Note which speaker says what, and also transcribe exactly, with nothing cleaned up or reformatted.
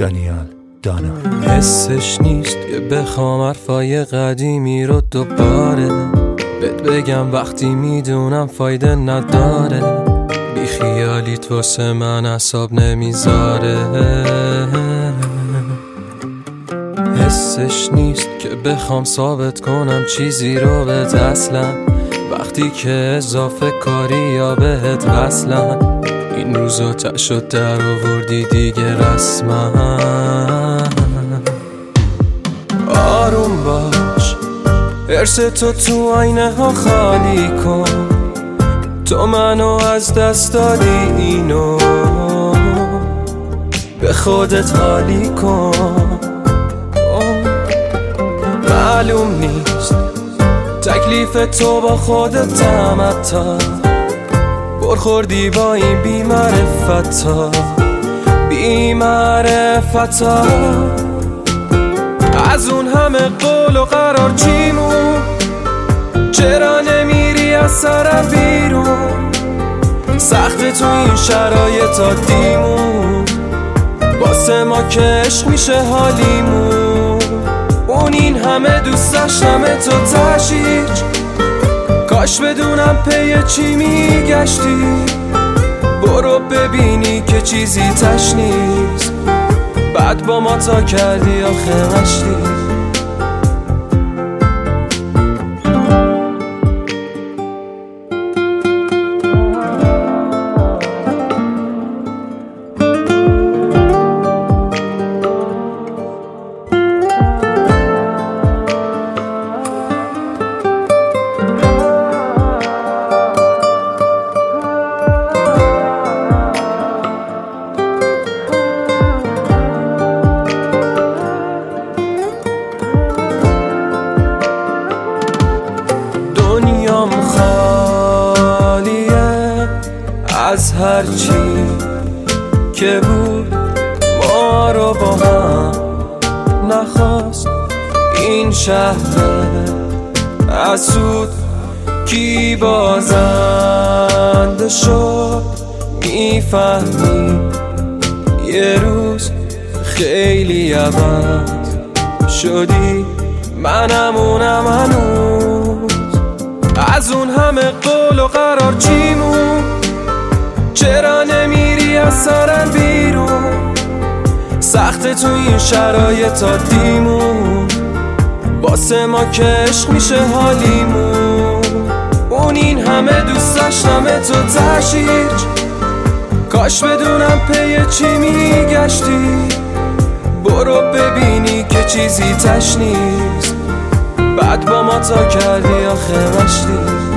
Speaker 1: دانیال دانا.
Speaker 2: حسش نیست که بخوام حرفای قدیمی رو دوباره بهت بگم وقتی میدونم فایده نداره. بی خیالیت واسه من اعصاب نمیذاره. حسش نیست که بخوام ثابت کنم چیزی رو بهت اصلا وقتی که اضافه کاری یا بهت وصلن. این روزا ته شد در آوردی دیگه رسما. آروم باش ارس تو تو آینه ها خالی کن. تو منو از دست دادی اینو به خودت حالی کن. معلوم نیست تکلیف تو با خودت تمتا برخوردی با این بی معرفتا بی معرفتا. از اون همه قول و قرار چیمون چرا نمیری از سر بیرون؟ سخت تو این شرایطا دیمون واسه ما که عشق میشه حالیمون. اون این همه دوست داشتم تو تشیج کاش بدونم پی چی میگشتی. برو ببینی که چیزی تش نیست بعد با ما تا کردی آخه مشتی. خالیه از هرچی که بود ما رو با هم نخواست. این شهر اسود کی بازنده شد میفهمی یه روز خیلی عوض شدی. منم اونم هنوز از اون همه قول و قرار چیمون چرا نمیری از سر بیرون؟ سخت تو این شرایطا دیمون واسه ما که عشق میشه حالیمون. اون این همه دوست داشتم تو تشیج کاش بدونم پی چی میگشتی. برو ببینی که چیزی تش نیست بعد با ما تا کردی آخه مشتی.